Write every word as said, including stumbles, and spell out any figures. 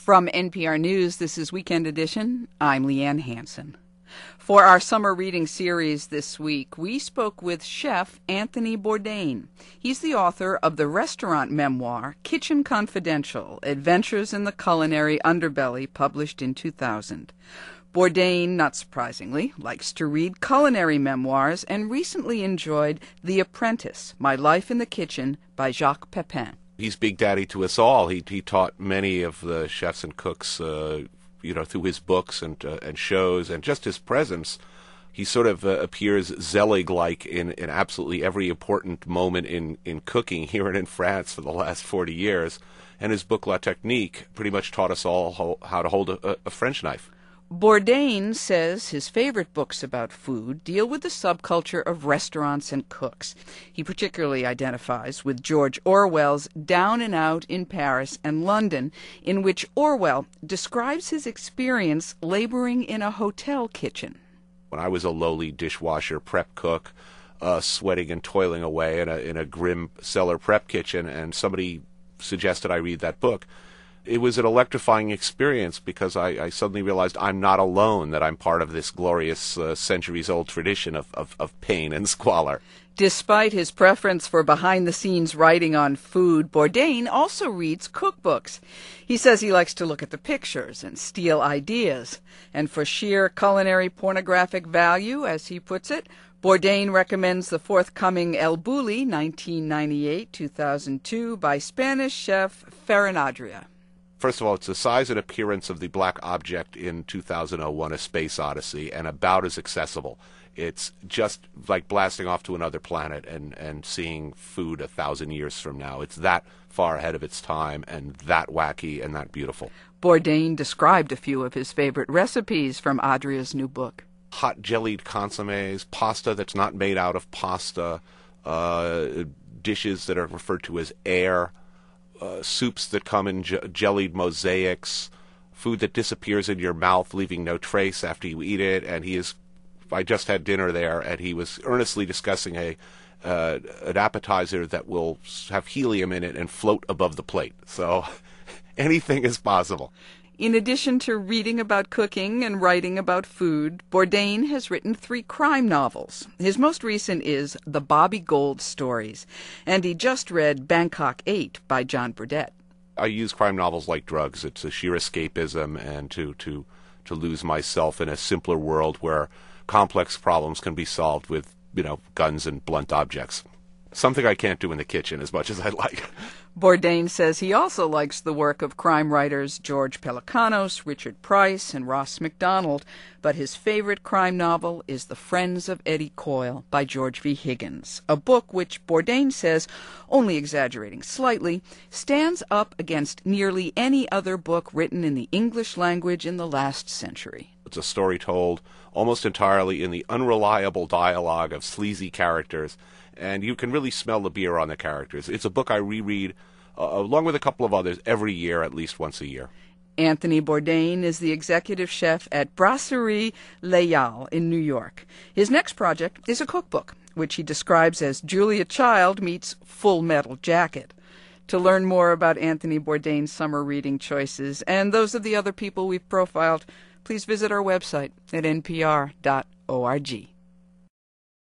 From N P R News, this is Weekend Edition. I'm Leanne Hansen. For our summer reading series this week, we spoke with chef Anthony Bourdain. He's the author of the restaurant memoir, Kitchen Confidential, Adventures in the Culinary Underbelly, published in two thousand. Bourdain, not surprisingly, likes to read culinary memoirs and recently enjoyed The Apprentice, My Life in the Kitchen by Jacques Pepin. He's Big Daddy to us all. He he taught many of the chefs and cooks, uh, you know, through his books and uh, and shows, and just his presence. He sort of uh, appears Zelig-like in, in absolutely every important moment in, in cooking here and in France for the last forty years. And his book La Technique pretty much taught us all how, how to hold a, a French knife. Bourdain says his favorite books about food deal with the subculture of restaurants and cooks. He particularly identifies with George Orwell's Down and Out in Paris and London, in which Orwell describes his experience laboring in a hotel kitchen. When I was a lowly dishwasher prep cook, uh, sweating and toiling away in a, in a grim cellar prep kitchen, and somebody suggested I read that book, it was an electrifying experience because I, I suddenly realized I'm not alone, that I'm part of this glorious uh, centuries-old tradition of, of, of pain and squalor. Despite his preference for behind-the-scenes writing on food, Bourdain also reads cookbooks. He says he likes to look at the pictures and steal ideas. And for sheer culinary pornographic value, as he puts it, Bourdain recommends the forthcoming El Bulli, nineteen ninety-eight to two thousand two, by Spanish chef Ferran Adrià. First of all, it's the size and appearance of the black object in two thousand one, A Space Odyssey, and about as accessible. It's just like blasting off to another planet and, and seeing food a thousand years from now. It's that far ahead of its time and that wacky and that beautiful. Bourdain described a few of his favorite recipes from Adrià's new book. Hot jellied consommes, pasta that's not made out of pasta, uh, dishes that are referred to as air, Uh, soups that come in j- jellied mosaics, food that disappears in your mouth, leaving no trace after you eat it. And he is, I just had dinner there, and he was earnestly discussing a uh, an appetizer that will have helium in it and float above the plate. So anything is possible. In addition to reading about cooking and writing about food, Bourdain has written three crime novels. His most recent is The Bobby Gold Stories, and he just read Bangkok eight by John Burdett. I use crime novels like drugs. It's a sheer escapism and to, to, to lose myself in a simpler world where complex problems can be solved with, you know, guns and blunt objects. Something I can't do in the kitchen as much as I'd like. Bourdain says he also likes the work of crime writers George Pelecanos, Richard Price, and Ross Macdonald, but his favorite crime novel is The Friends of Eddie Coyle by George V. Higgins, a book which Bourdain says, only exaggerating slightly, stands up against nearly any other book written in the English language in the last century. It's a story told almost entirely in the unreliable dialogue of sleazy characters, and you can really smell the beer on the characters. It's a book I reread, uh, along with a couple of others, every year, at least once a year. Anthony Bourdain is the executive chef at Brasserie Layal in New York. His next project is a cookbook, which he describes as Julia Child meets Full Metal Jacket. To learn more about Anthony Bourdain's summer reading choices and those of the other people we've profiled, please visit our website at n p r dot org.